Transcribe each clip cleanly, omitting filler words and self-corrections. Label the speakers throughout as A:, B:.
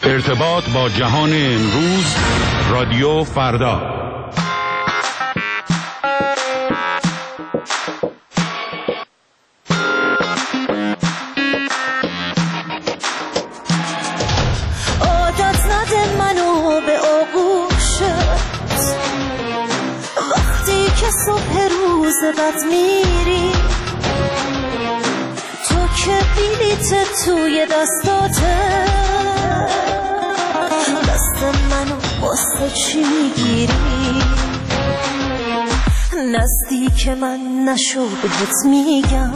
A: ارتباط با جهان امروز، رادیو فردا.
B: عادت نده منو به آغوشت وقتی که صبح روز بد میری، تو که بلیت توی دستاته، دست منو واسه چی میگیری؟ نزدیک من نشو بهت میگم،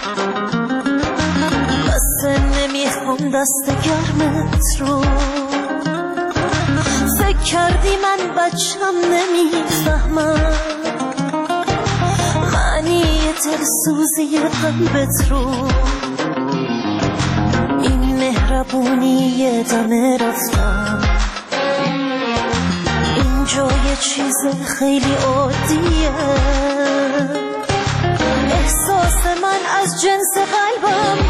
B: بس نمیخوام دست گرمت رو. فکر کردی من بچم نمیفهمم معنی دلسوزی قلبت رو. این مهربونی دم رفتم، اینجا یه چیز خیلی عادیه. احساس من از جنس قلبم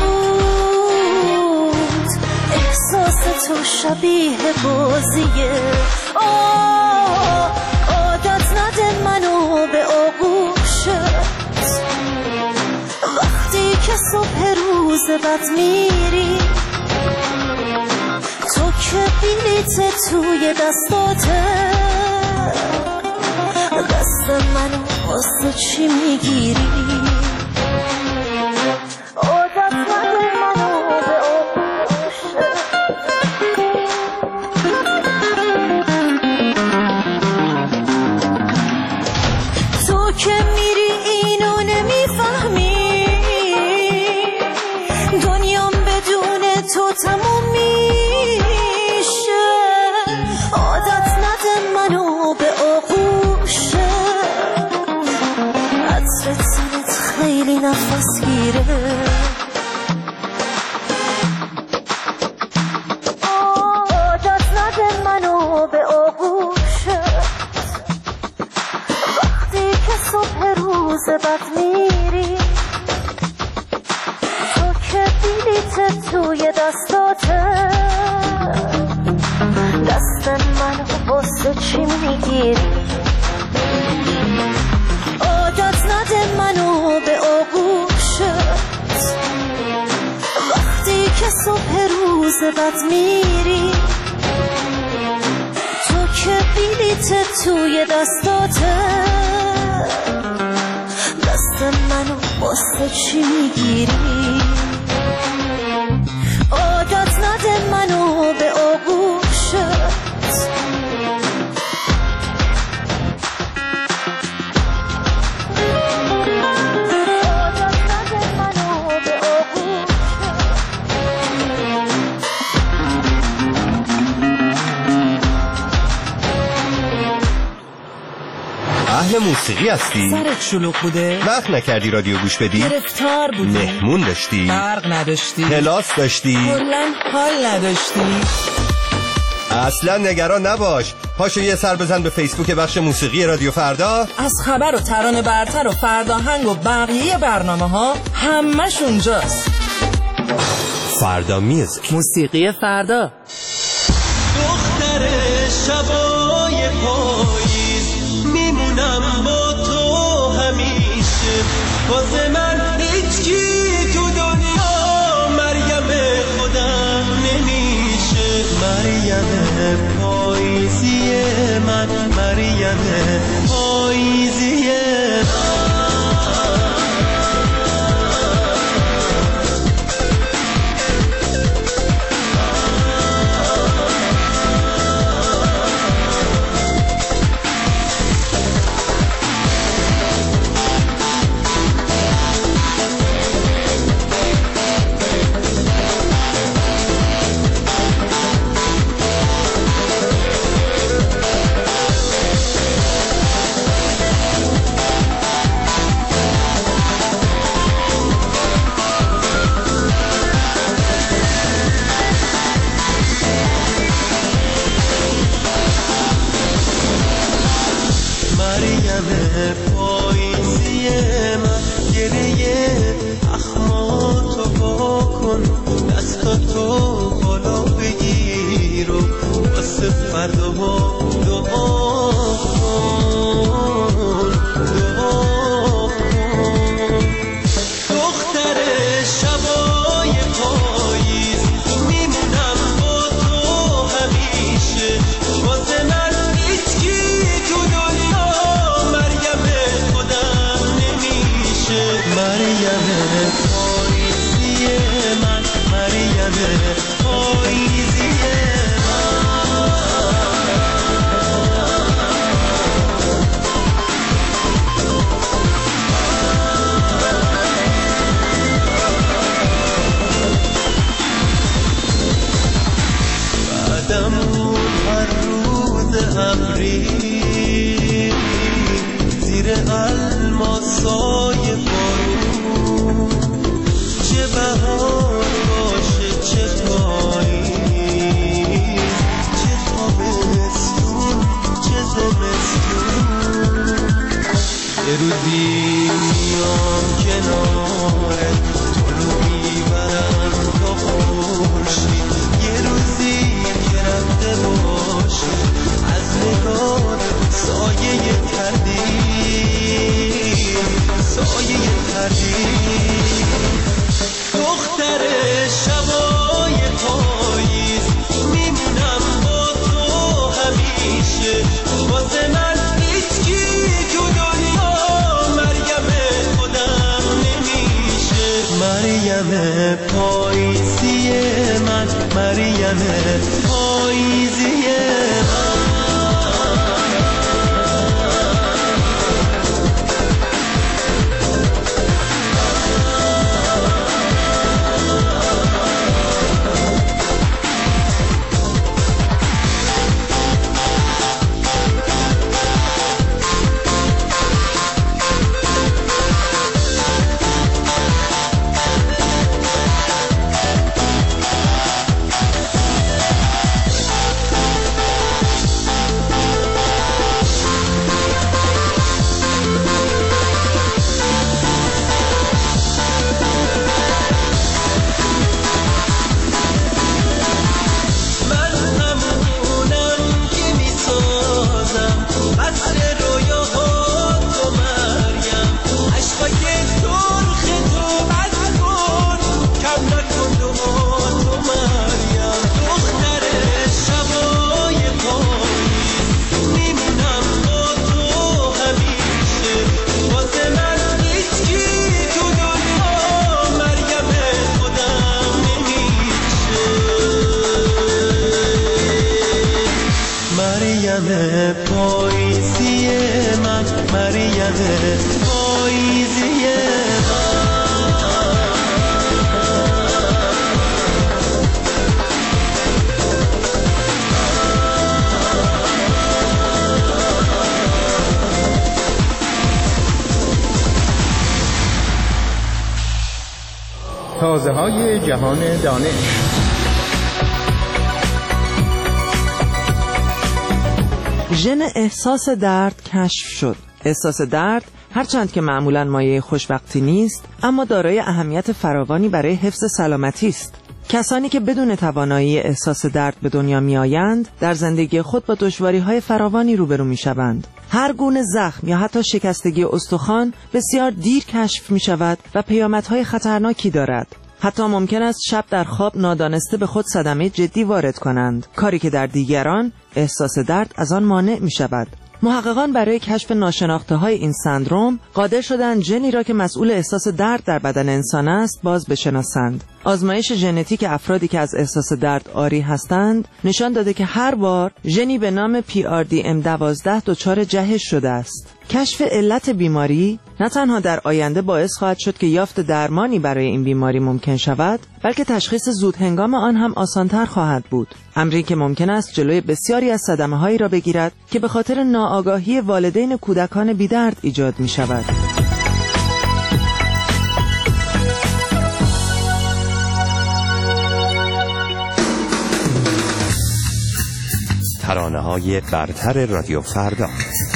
B: بود، احساس تو شبیه بازیه. عادت نده منو به آغوشت وقتی که صبح روز بد میری، تو که بلیت توی دستاته، دست منو واسه چی میگیری؟ عادت نده منو به آغوشت. تو که میری اینو نمیفهمی، دنیام بدون تو تموم میشه. عادت نده منو به آغوشت، عطر تنت خیلی نفس گیره. عادت نده منو به آغوشت وقتی که صبح روز بد میری، تو که بلیت توی دستاته، دست منو واسه چی میگیری؟ عادت نده منو به آغوشت وقتی که صبح روز بد میری، تو که بلیت توی دستاته، دست منو واسه چی میگیری؟ عادت نده منو به آغوشت.
C: اهل موسیقی هستی؟
D: سرت شلوغ بوده؟
C: وقت نکردی رادیو گوش بدی؟
D: گرفتار بودی؟
C: مهمون داشتی؟
D: برق نداشتی؟
C: کلاس داشتی؟
D: کلاً حال نداشتی؟
C: اصلا نگران نباش، پاشو یه سر بزن به فیسبوک بخش موسیقی رادیو فردا.
D: از خبر و ترانه برتر و فرداهنگ و بقیه برنامه ها همش اونجاست.
C: فردا میوزیک،
D: موسیقی فردا.
E: دختر شبای پاییز میمونم با تو همیشه، واسه من هیچکی تو دنیا مریم خودم نمیشه. مریم پاییزی من، مریم پاییزی من. پاییزی من، گریه اخماتو با کن، دستاتو بالا بگیر، زیر الماسای بارون چه بهار باشه چه پاییز چه تابستون چه زمستون یه روزی میام کنارت تو رو میبرم تا خورشید یه روزی که رفته باشه از نگاه سایه تردید سایه تردید دختر شبای پاییز میمونم با تو همیشه واسه من هیچکی تو دنیا مریم خودم نمیشه مریم پاییزی من مریم پاییزی من پاییزی من مریم پاییزی
F: تازه‌های جهان دانش.
D: ژن احساس درد کشف شد. احساس درد هرچند که معمولاً مایه خوشبختی نیست، اما دارای اهمیت فراوانی برای حفظ سلامتی است. کسانی که بدون توانایی احساس درد به دنیا می‌آیند، در زندگی خود با دشواری‌های فراوانی روبرو می‌شوند. هر گونه زخم یا حتی شکستگی استخوان بسیار دیر کشف می‌شود و پیامدهای خطرناکی دارد. حتی ممکن است شب در خواب نادانسته به خود صدمه جدی وارد کنند، کاری که در دیگران احساس درد از آن مانع می شود. محققان برای کشف ناشناخته‌های این سندروم قادر شدند ژنی را که مسئول احساس درد در بدن انسان است باز بشناسند. آزمایش ژنتیک افرادی که از احساس درد عاری هستند نشان داده که هر بار ژنی به نام PRDM12 دچار جهش شده است. کشف علت بیماری نه تنها در آینده باعث خواهد شد که یافت درمانی برای این بیماری ممکن شود، بلکه تشخیص زود هنگام آن هم آسانتر خواهد بود. امری که ممکن است جلوی بسیاری از صدمه‌هایی را بگیرد که به خاطر ناآگاهی والدین کودکان بی‌درد ایجاد می شود.
C: ترانه‌های برتر رادیو فردا.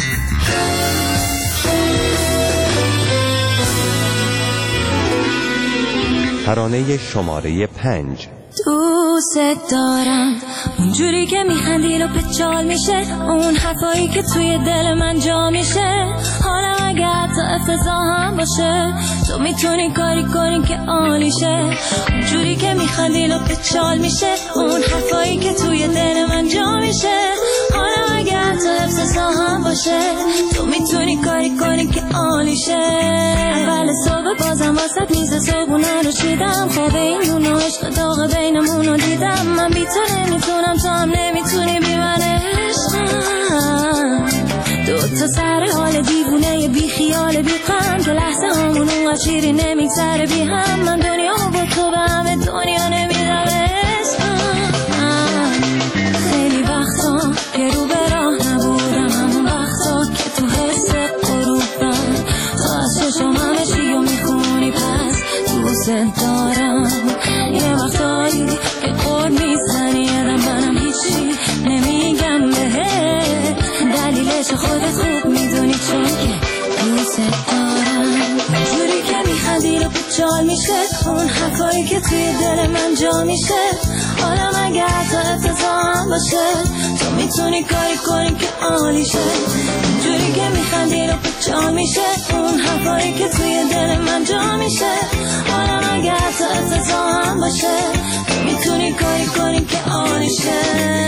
C: ترانه شماره 5.
B: دوست دارم اونجوری که میخندی رو پیچال میشه، اون حرفایی که توی دل من جا میشه. حالا اگر تو افتضاح هم باشه تو میتونی کاری کنی که عالیشه. اونجوری که میخندی رو پیچال میشه، اون حرفایی که توی دل من جا میشه. حالا اگر تو افتضاح هم باشه تو میتونی کاری کنی که عالیشه. اول صبح بازم واسط میز صبحونه رو چیدم، خواب این و عشق داغ بینمون رو دیدم. من بی تو نمیتونم، تو هم نمیتونی بی من عشقم. دوتا سر حال دیوونه بی خیال بی غم که لحظه همون اونقدر شیری نمیگذره بی هم. من دنیا با تو به همه دنیا نمیدم عشقم. خیلی وقتا که رو به راه نبودم، همون وقتا که تو حس غروبم تو از چشم همه چی رو میخونی پس دوست دارم. یه وقتایی که قول میزنی ادم منم هیچی نمیگم بهت، دلیلش خودت خوب میدونی چون که دوست دارم. جوری که میخندی رو پیچال میشه اون حرفایی که توی دل من جا میشه. حالا مگه حتی افتضاح باشه تو میتونی کاری کنی که عالی شه. جوری که میخندی رو پیچال میشه اون حرفایی که توی دل من جا میشه. حالا مگه حتی افتضاح باشه تو میتونی کاری کنی که عالی شه.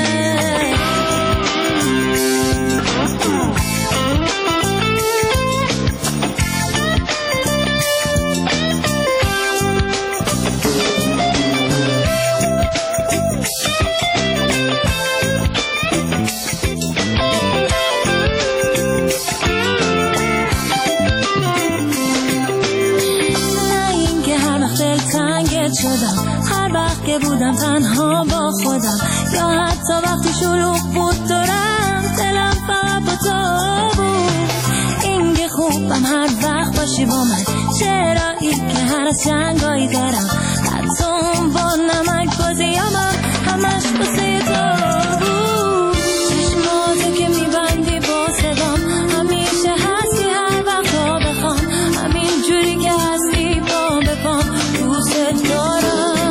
B: هر وقت که بودم تنها با خودم یا حتی وقتی شلوغ بود دورم دلم فقط با تو بود. این که خوبم هر وقت باشی با من، چرایی که هر از جنگایی دارم حتی اون با نمک بازیامم همش بسه تو بود. چشماتو که میبندی با صدام همیشه هستی هر وقت تا بخوام، همین جوری که هستی با بپام دوست دارم.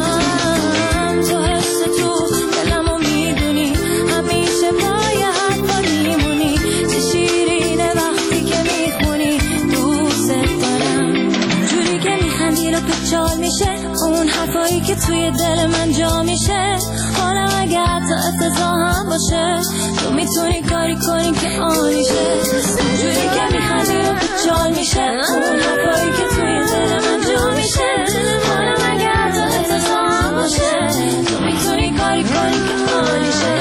B: اون حرفایی که توی دل من جا میشه. حالا اگه حتی افتضاح هم باشه تو میتونی کاری کنی که عالی شه. اونجوری که میخندی رو پیچال میشه اون حرفایی که توی دل من جا میشه. حالا اگه حتی افتضاح هم باشه تو میتونی کاری کنی که عالی شه.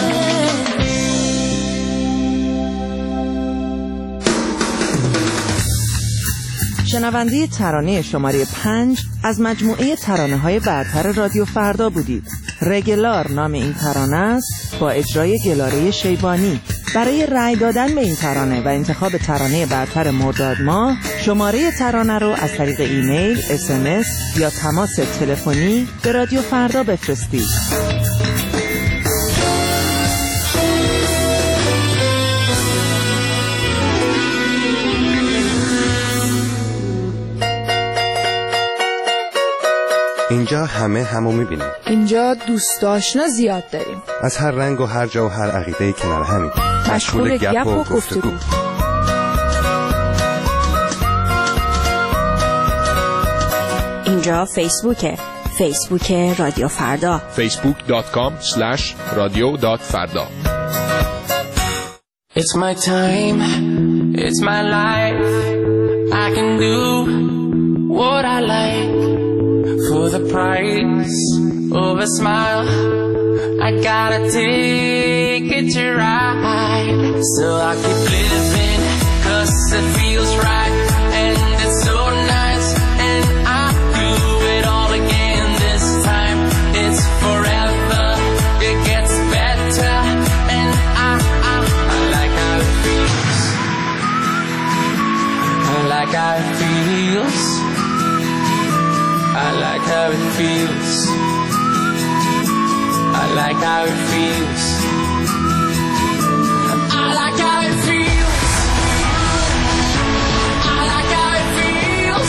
D: شنونده ترانه شماره 5 از مجموعه ترانه‌های برتر رادیو فردا بودید. رگلار نام این ترانه است با اجرای گلاره شیبانی. برای رأی دادن به این ترانه و انتخاب ترانه برتر مرداد ماه شماره ترانه رو از طریق ایمیل، SMS یا تماس تلفنی به رادیو فردا بفرستید.
C: اینجا همه همو میبینیم.
G: اینجا دوست آشنا زیاد داریم.
C: از هر رنگ و هر جا و هر عقیده کنار همین.
G: مشغول گپ و گفتگو.
H: اینجا فیسبوک رادیو فردا.
I: facebook.com/radio.farda.
E: It's my time, it's my life. I can do what I like. For the price of a smile, I gotta take it to ride. So I keep living, 'cause it feels right. And it's so nice, and I do it all again this time. It's forever, it gets better. And I like how it feels. I like how it feels. I like how it feels. I like how it feels. I like how it feels. I like how it feels.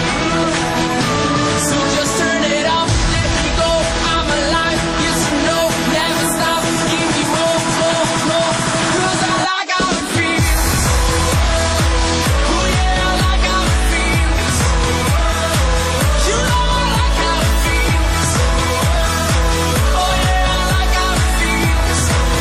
E: So just turn it up, let me go. I'm alive, yes or no, never stop. Give me more, more, more. 'Cause I like how it feels. Oh yeah, I like how it feels. You know I like how it feels. Oh yeah, I like how it feels.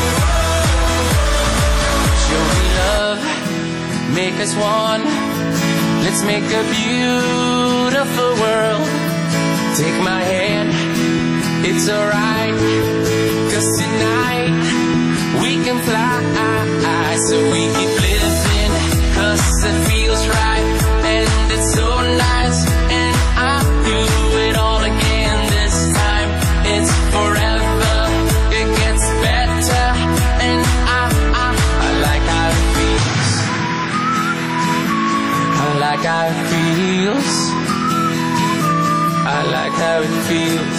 E: Show me love, make us one. Let's make a beautiful of the world. Take my hand, it's alright, 'cause tonight we can fly. So we keep living, 'cause it feels right, and it's so nice. And I'll do it all again this time. It's forever, it gets better. And I like how it feels. I like how it feels. I like how it feels.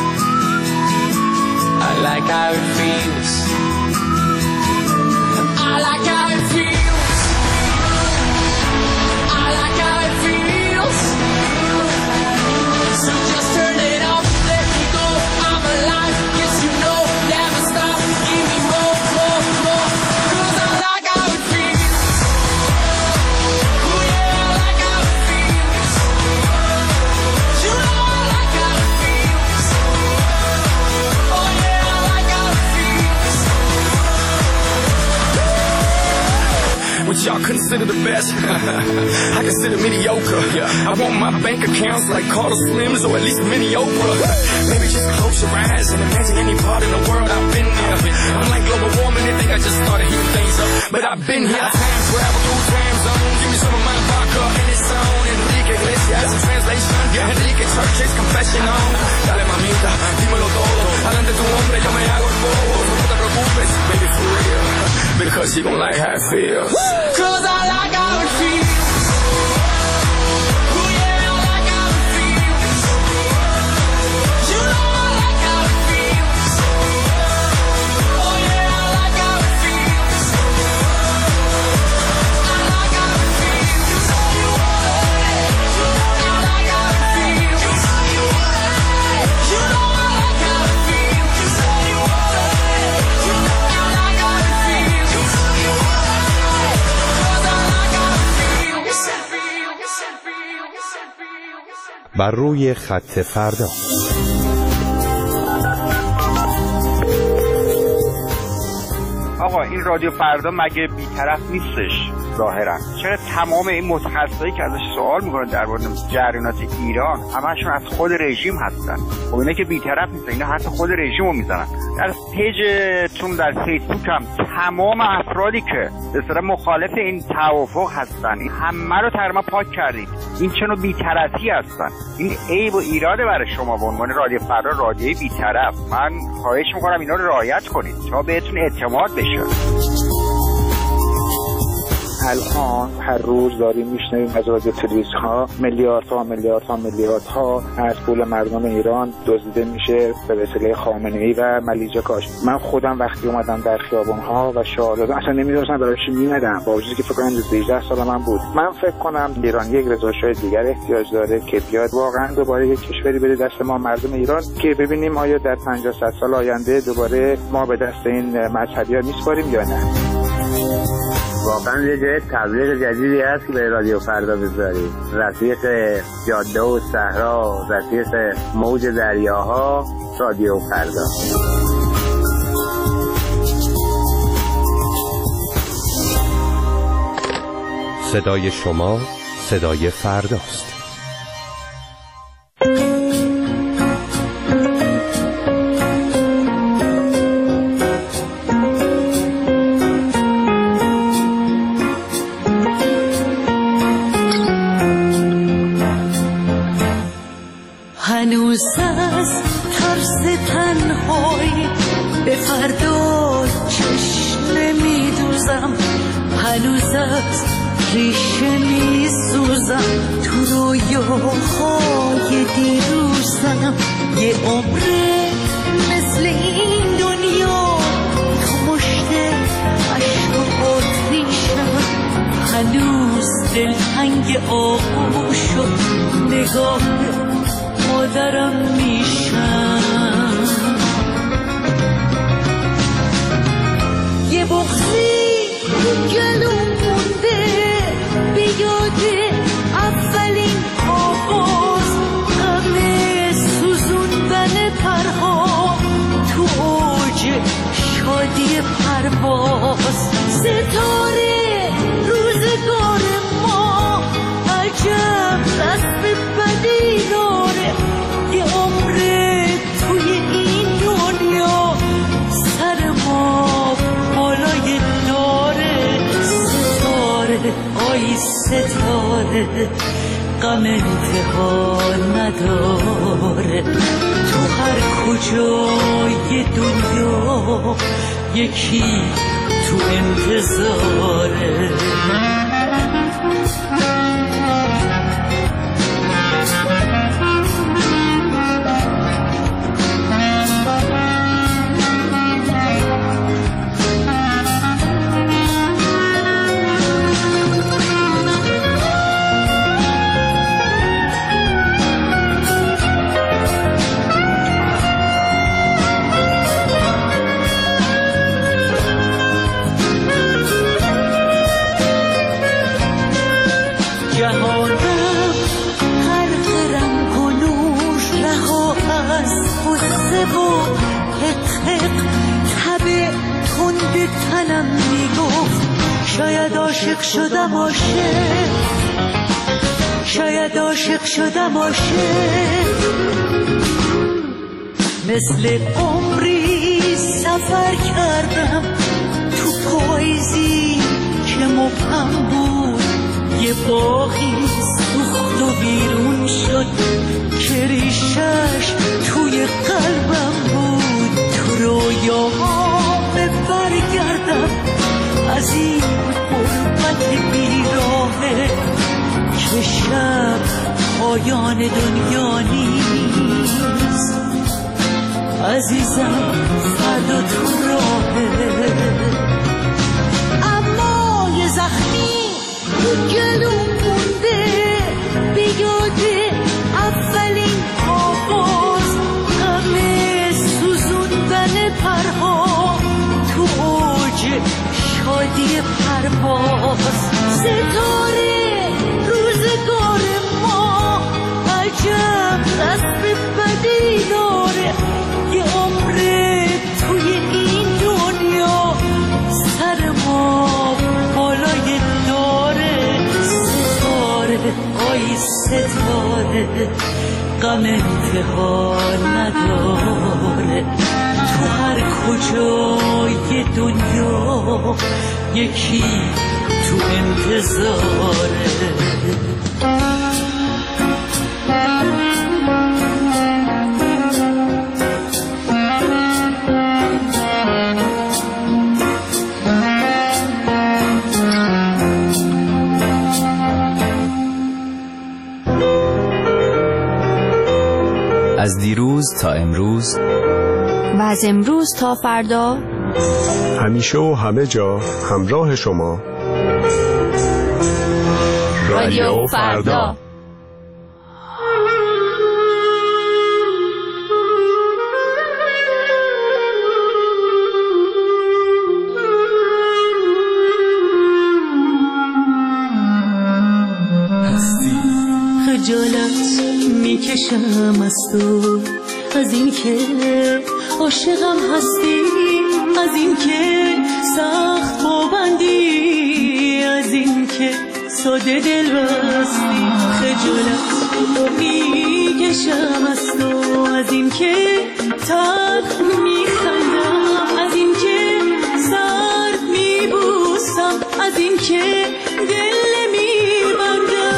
E: I like how it feels. I like how it feels. I like how it feels. So just turn it up, let me go. I'm alive, yes you know, never stop. Give me more, more, more. 'Cause I like how it feels. Oh yeah, I like how it feels. You know I like how it feels. Oh yeah, I like how it feels.
I: What y'all consider the best, I consider mediocre. I want my bank accounts like Carter Slims, or at least mini Oprah. Maybe just close your eyes and imagine any part in the world I've been there. Unlike global warming, they think I just started heating things up, but I've been here. Time travel through time zones. Give me some of my vodka and it's on. Enrique Iglesias in translation. Enrique Church's confession on. Dale mamita, dímelo todo. Adelante tu hombre, yo me hago el bobo. No te preocupes, baby, for real, because you gon' like how it feels.
E: 'Cause I like how it feels. Oh yeah, I like how it feels. You know I like how it feels. Oh yeah, I like how it feels. I like how it feels. You know you want it. I like how it feels. You know you want it. You know I like how it feels. You know you want it. You know I like how it feels. You know you want it.
C: بر روی خط فردا.
F: آقا این رادیو فردا مگه بی‌طرف نیستش؟ ظاهرا چرا تمام این متخصصایی که ازش سوال میکنن در مورد جریانات ایران همشون از خود رژیم هستن؟ خب اینا که بی‌طرف نیستن، اینا حتی خود رژیم رو میزنن. در پیجتون در فیسبوک هم تمام افرادی که به اصطلاح مخالف این توافق هستن همه رو تقریبا پاک کردید. این چه نوع بی‌طرفی هستن؟ این عیب و ایراده برای شما به عنوان رادیو فردا، رادیوی بی‌طرف. من خواهش میکنم اینا رو رعایت کنید تا بهتون اعتماد بشه.
J: الان هر روز داریم میشنویم از رادیو تلویزیون‌ها میلیاردها از پول مردم ایران دزدیده میشه به وسیله خامنه‌ای و ملیجه کاش. من خودم وقتی اومدم در خیابان‌ها و شعار دادم اصلا نمی‌دونستم برای چی میمدم، با وجودی که فکر کنم 18 سال من بود. من فکر کنم ایران یک رضا شاه دیگر احتیاج داره که بیاد واقعا دوباره یک کشوری بده دست ما مردم ایران که ببینیم آیا در 50-100 سال آینده دوباره ما به دست این مذهبی‌ها میسپاریم یا نه.
K: واقعا یه جای تبلیغ جدیدی هست که به رادیو فردا بذارید. رفیق جاده و صحرا، رفیق موج دریاها، رادیو فردا.
C: صدای شما صدای فرداست.
B: هنوز از ترس تنهایی به فردا چشم نمیدوزم، هنوز از ریشه میسوزم، تو رویاهای دیروزم. یه عمره مثل این دنیا تو مشت عشق و آتیشم، هنوز دلتنگ آغوش و نگاه مادرم میشم. یه بغضی گلوم مونده به یاد اولین آغاز، غم سوزوندن پرها تو اوج شادی پرواز. ستاره روزگار ما عجب رسم بدی
L: ستاره غم انتها نداره تو هر کجای دنیا یکی تو انتظاره تنم میگفت شاید عاشق شدم عاشق شاید عاشق شدم عاشق مثل عمری سفر کردم تو پاییزی که مبهم بود یه باغی سوخت و بیرون شد که ریشش توی قلبم بود تو رویاها برگردم از این غربت بیراهه که شب پایان دنیا نیست عزیزم فردا تو راهه اما یه زخمی تو گلوم مونده بیاده اولین آغاز غم سوزوندن پرها تو اوج شادی پرواز ستاره روزگار ما عجب قصد بدی داره یه عمر توی این دنیا سر ما بالای داره ستاره آی ستاره غم انتها نداره تو هر کجای دنیا یکی تو انتظاره
M: از دیروز تا امروز
H: و از امروز تا فردا
N: همیشه و همه جا همراه شما
H: رادیو فردا.
L: خجالت میکشم از تو از این که عاشقم هستی از این که سخت پابندی از این که ساده دل بستی خجالت میکشم از تو از این که تلخ میخندم از این که سرد میبوسم از این که دل میبندم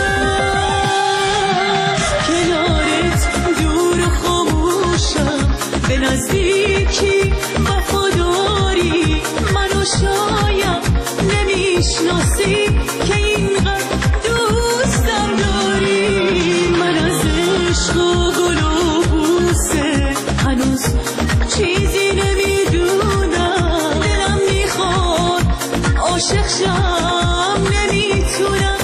L: کنارت دور و خاموشم به نزدیکی وفاداری منو شاید نمیشناسی که اینقدر دوستم داری من از عشق و گل و بوسه هنوز چیزی نمیدونم دلم میخواد عاشق شم نمیتونم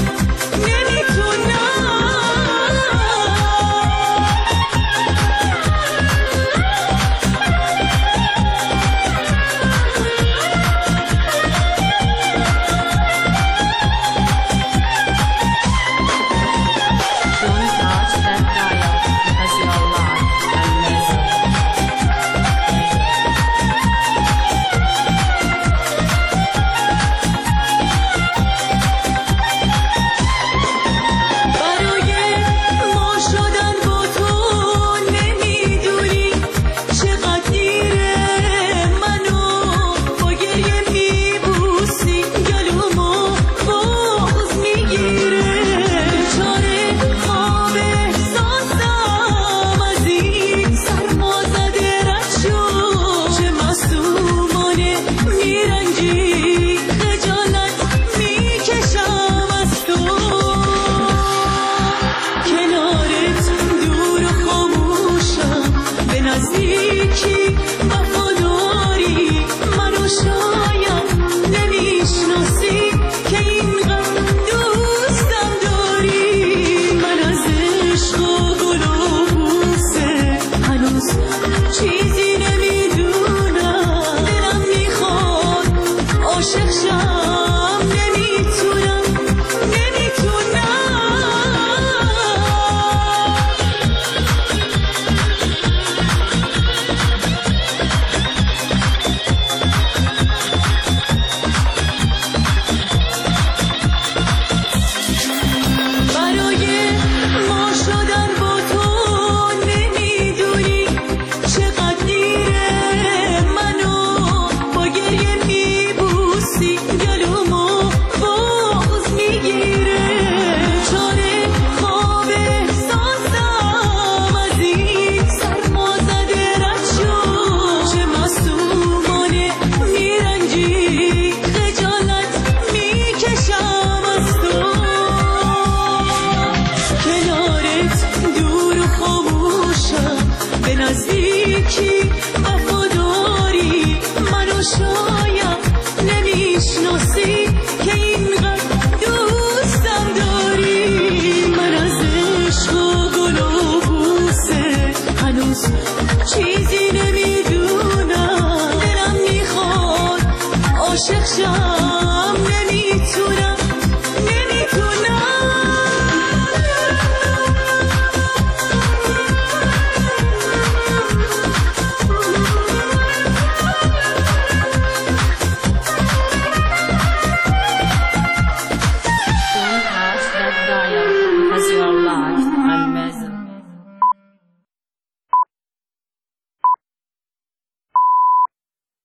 L: میرنجی خجالت میکشم از تو کنارت دور و خاموشم به نزدیکی وفاداری منو شاید نمیشناسی که اینقدر دوستم داری من از عشق و گل و بوسه هنوز چیزی نمیدونم دلم میخواد عاشق شم نمیتونم برای ما شدن با تو نمیدونی چقدر دیره منو با گریه میبوسی گلومو باز میگیره چاره خواب احساسم از این سرما زده رد شد چه معصومانه میرنجی خجالت میکشم از تو کنارت دور و خاموشم به نزدیکی وفاداری منو شاید نمیشناسی که اینقدر دوستم داری من از عشق و گل و بوسه هنوز چیزی نمیدونم دلم میخواد عاشق شم